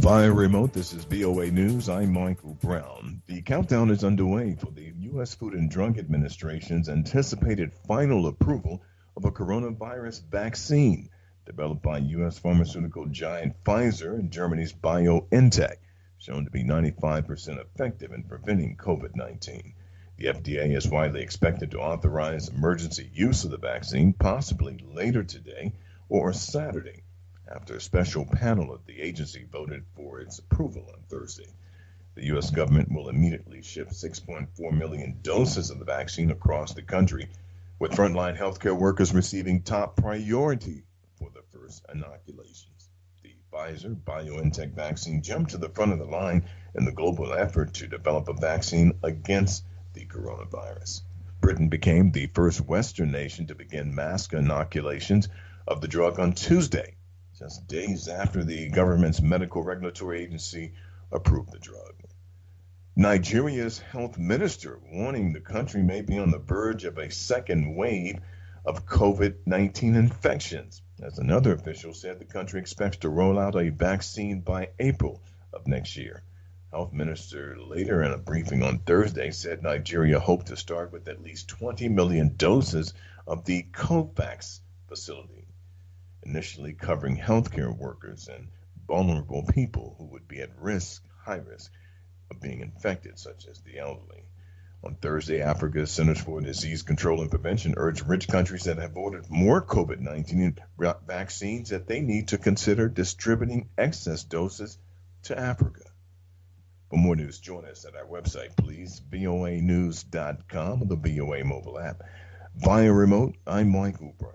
Via remote, this is VOA News. I'm Michael Brown. The countdown is underway for the U.S. Food and Drug Administration's anticipated final approval of a coronavirus vaccine developed by U.S. pharmaceutical giant Pfizer and Germany's BioNTech, shown to be 95% effective in preventing COVID-19. The FDA is widely expected to authorize emergency use of the vaccine, possibly later today or Saturday, after a special panel of the agency voted for its approval on Thursday. The U.S. government will immediately ship 6.4 million doses of the vaccine across the country, with frontline healthcare workers receiving top priority for the first inoculations. The Pfizer-BioNTech vaccine jumped to the front of the line in the global effort to develop a vaccine against the coronavirus. Britain became the first Western nation to begin mass inoculations of the drug on Tuesday, just days after the government's medical regulatory agency approved the drug. Nigeria's health minister warning the country may be on the verge of a second wave of COVID-19 infections, as another official said the country expects to roll out a vaccine by April of next year. Health minister later in a briefing on Thursday said Nigeria hoped to start with at least 20 million doses of the COVAX facility, initially covering healthcare workers and vulnerable people who would be at high risk of being infected, such as the elderly. On Thursday, Africa's Centers for Disease Control and Prevention urged rich countries that have ordered more COVID-19 vaccines that they need to consider distributing excess doses to Africa. For more news, join us at our website, please, voanews.com, or the VOA mobile app. Via remote, I'm Michael Brown.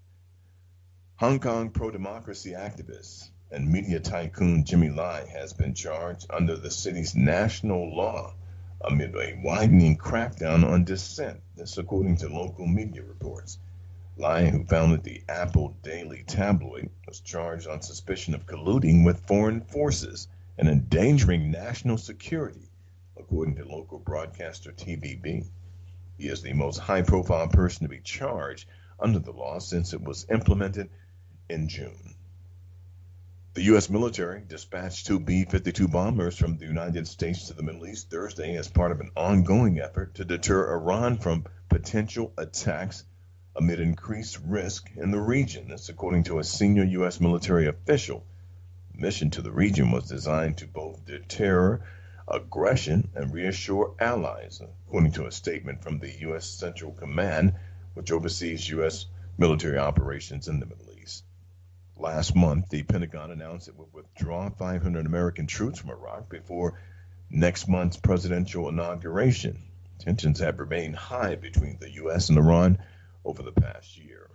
Hong Kong pro-democracy activist and media tycoon Jimmy Lai has been charged under the city's national law amid a widening crackdown on dissent. This according to local media reports. Lai, who founded the Apple Daily tabloid, was charged on suspicion of colluding with foreign forces and endangering national security, according to local broadcaster TVB. He is the most high-profile person to be charged under the law since it was implemented in June. The U.S. military dispatched two B-52 bombers from the United States to the Middle East Thursday as part of an ongoing effort to deter Iran from potential attacks amid increased risk in the region. That's according to a senior U.S. military official. The mission to the region was designed to both deter aggression and reassure allies, according to a statement from the U.S. Central Command, which oversees U.S. military operations in the Middle East. Last month, the Pentagon announced it would withdraw 500 American troops from Iraq before next month's presidential inauguration. Tensions have remained high between the U.S. and Iran over the past year.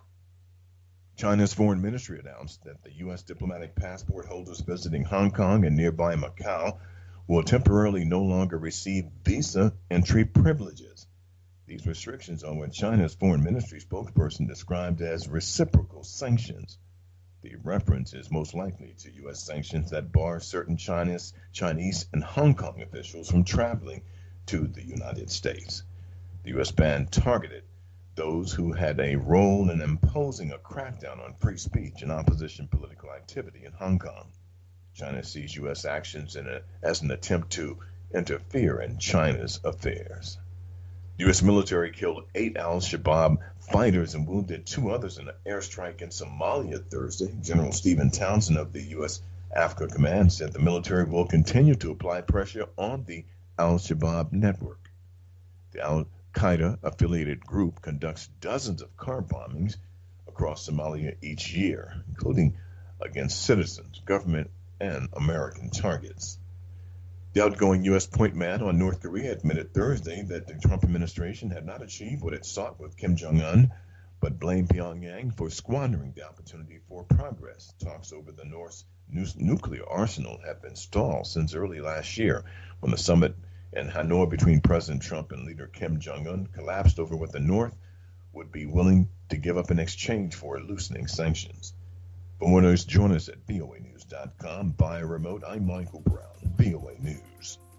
China's foreign ministry announced that the U.S. diplomatic passport holders visiting Hong Kong and nearby Macau will temporarily no longer receive visa entry privileges. These restrictions are what China's foreign ministry spokesperson described as reciprocal sanctions. The reference is most likely to U.S. sanctions that bar certain Chinese, and Hong Kong officials from traveling to the United States. The U.S. ban targeted those who had a role in imposing a crackdown on free speech and opposition political activity in Hong Kong. China sees U.S. actions as an attempt to interfere in China's affairs. The U.S. military killed 8 al-Shabaab fighters and wounded 2 others in an airstrike in Somalia Thursday. General Stephen Townsend of the U.S. Africa Command said the military will continue to apply pressure on the al-Shabaab network. The al-Qaeda-affiliated group conducts dozens of car bombings across Somalia each year, including against citizens, government, and American targets. The outgoing U.S. point man on North Korea admitted Thursday that the Trump administration had not achieved what it sought with Kim Jong-un, but blamed Pyongyang for squandering the opportunity for progress. Talks over the North's nuclear arsenal have been stalled since early last year, when the summit in Hanoi between President Trump and leader Kim Jong-un collapsed over what the North would be willing to give up in exchange for loosening sanctions. For more news, join us at voanews.com. Via remote, I'm Michael Brown, VOA News.